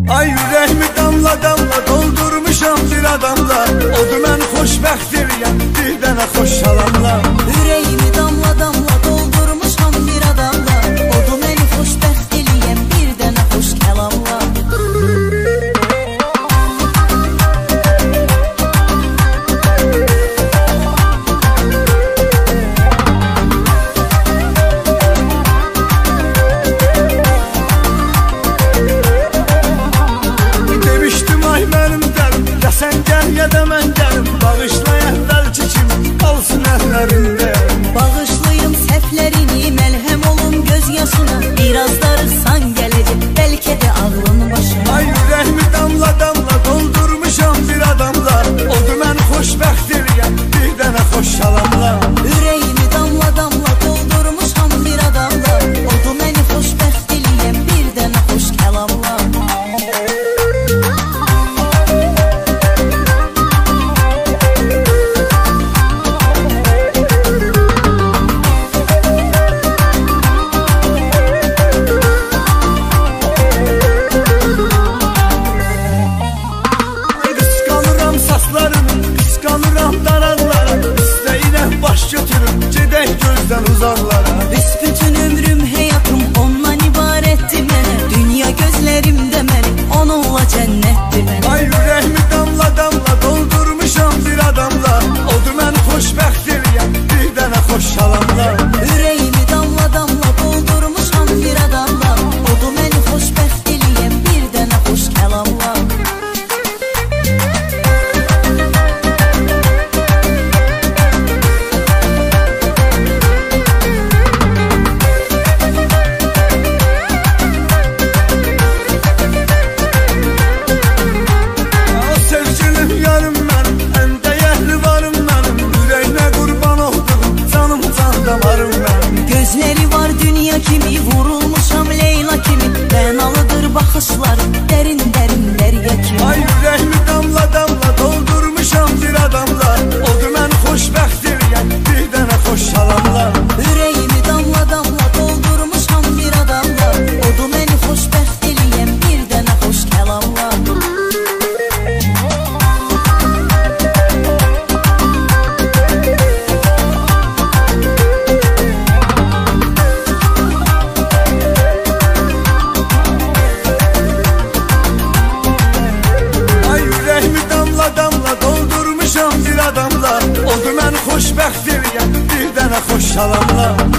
Ay yüreğimi damla damla doldurmuşam bir adamla. Odu mən xoşbəxt eləyəm bir dənə xoş salamla. Yüreğimi damla damla doldurmuşam bir adamla. Odu məni xoşbəxt eləyəm bir dənə xoş kəlamla. Sen gel ya da mən gəlim, bağışla əvvəlki kimi qalsın əllərində. Bağışlayım səhvlərini, məlhəm olum göz yaşına. Biraz darıxsan gələcək, bəlkə də ağlın başına. Ay ürəyimi damla damla doldurmuşam bir adamla. Odu mən xoşbəxt eləyəm bir dənə xoş salamla. Ürəyimi damla damla doldurmuşam bir adamla. Odu məni xoşbəxt eləyəm bir dənə xoş kəlamla. Uzaklara. Büsbütün ömrüm, həyatım ondan ibarətdir mənə. Dünya gözlərimdə mənim, onunla cənnətdir mənə. Ay ürəyimi damla damla doldurmuşam bir adamla. Odu mən xoşbəxt eləyəm bir dənə xoş salamla. Ürəyimi damla damla doldurmuşam bir adamla. Odu məni xoşbəxt eləyəm bir dənə xoş kəlamla. Gözləri var dünya kimi, vurulmuşam Leyla kimi. Bənalıdır baxışları, dərin dərin dərya kimi. Ay ürəyimi damla damla doldurmuşam bir adamla. Odu mən xoşbəxt eləyəm bir dənə xoş salamla. Ürəyimi damla damla doldurmuşam bir adamla. Odu məni xoşbəxt eləyəm bir dənə xoş kəlamla. Odu mən xoşbəxt eləyəm bir dənə xoş salamla.